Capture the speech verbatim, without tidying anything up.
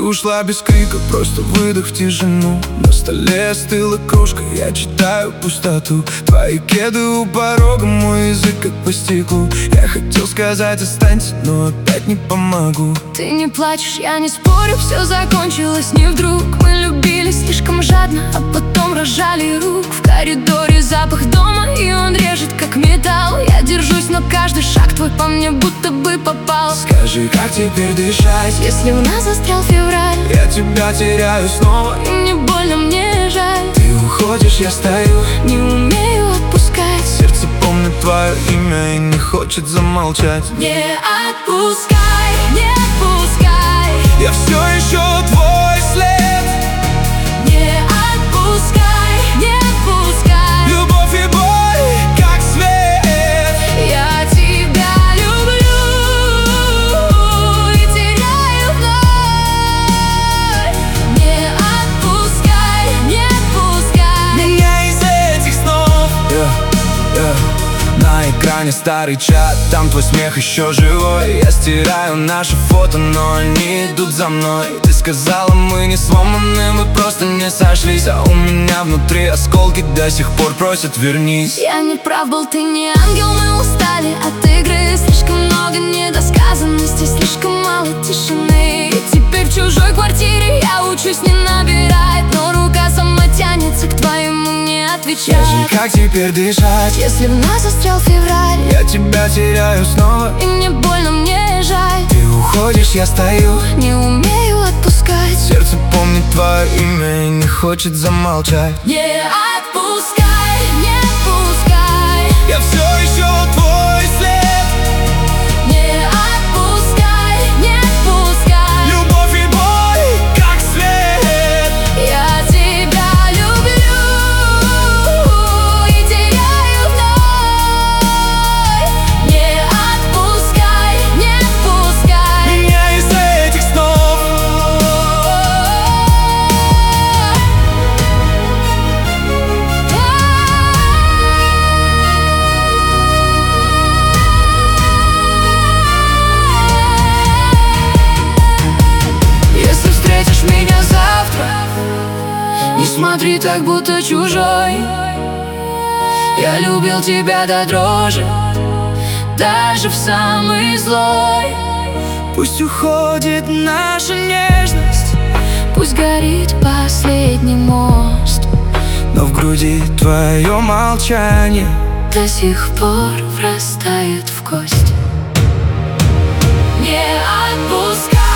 ушла без крика, просто выдох в тишину. На столе остыла кружка, я читаю пустоту. Твои кеды у порога, мой язык как по стеклу. Я хотел сказать останься, но опять не помогу. Ты не плачешь, я не спорю, все закончилось не вдруг. Мы любили слишком жадно, а потом разжали рук. В коридоре запах дома, и он режет как металл. Я держусь, но каждый шаг твой по мне будто бы попал. Скажи, как теперь дышать, если в нас застрял февраль? Я тебя теряю снова, и мне больно, мне жаль. Ты уходишь, я стою, не умею отпускать. Сердце помнит твое имя и не хочет замолчать. Не отпускай, не отпускай. Я все еще твой след. Не отпускай, не отпускай. Любовь и боль, как свет. Я тебя люблю и теряю вновь. Не отпускай, не отпускай меня из этих снов. yeah, yeah. На экране старый чат, там твой смех еще живой. Я стираю наши фото, но они идут за мной. Ты сказала, мы не сломаны, мы просто не сошлись. А у меня внутри осколки до сих пор просят вернись. Я не прав был, ты не ангел, мы устали от игры. Слишком много недосказанностей, слишком мало тишины. И теперь в чужой квартире я учусь не набирать, но рука сама тянется к твоему не отвечать. Скажи, как теперь дышать, если в нас застрял февраль? Я тебя теряю снова, и мне больно, мне жаль. Ты уходишь, я стою, не умею отпускать. Сердце помнит твое имя и не хочет замолчать. Не отпускай, не отпускай. Я все еще твой след. Не отпускай, не отпускай. Любовь и боль, как свет. Я тебя люблю и теряю вновь. Не отпускай, не отпускай меня из этих снов. Если встретишь меня завтра, не смотри так, будто чужой. Я любил тебя до дрожи, даже в самый злой. Пусть уходит наша нежность, пусть горит последний мост, но в груди твое молчание до сих пор врастает в кость. Не отпускай.